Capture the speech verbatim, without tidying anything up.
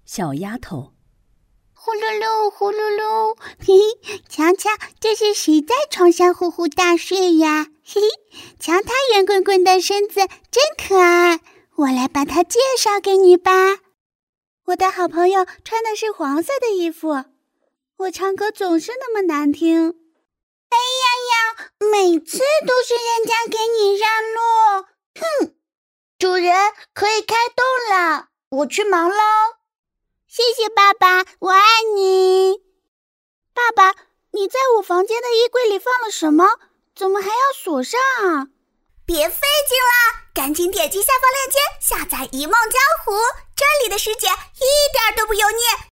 小丫头。 呼噜噜，呼噜噜，嘿嘿，瞧瞧，这是谁在床上呼呼大睡呀？嘿嘿，瞧他圆滚滚的身子，真可爱。我来把他介绍给你吧。我的好朋友穿的是黄色的衣服，我唱歌总是那么难听。哎呀呀，每次都是人家给你让路。哼，主人可以开动了，我去忙喽。谢谢爸爸，我爱你。爸爸，你在我房间的衣柜里放了什么？怎么还要锁上啊？ 别费劲了，赶紧点击下方链接下载《一梦江湖》，这里的世界一点都不油腻，